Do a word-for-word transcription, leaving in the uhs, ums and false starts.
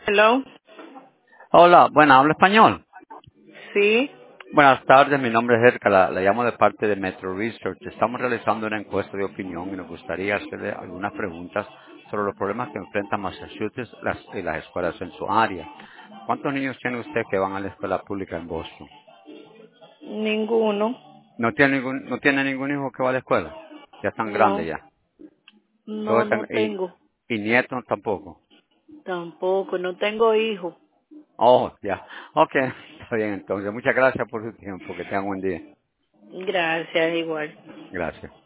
Hello. Hola, bueno, hablo español. Sí. Buenas tardes, mi nombre es Erika, la, la llamo de parte de Metro Research. Estamos realizando una encuesta de opinión y nos gustaría hacerle algunas preguntas sobre los problemas que enfrentan Massachusetts las, y las escuelas en su área. ¿Cuántos niños tiene usted que van a la escuela pública en Boston? Ninguno. ¿No tiene ningún, no tiene ningún hijo que va a la escuela? Ya están grandes No. ya. Todos No, no están, y, tengo. y nietos tampoco. Tampoco. No tengo hijo. Oh, ya. Ok, está bien entonces. Muchas gracias por su tiempo. Que tengan un buen día. Gracias, igual. Gracias.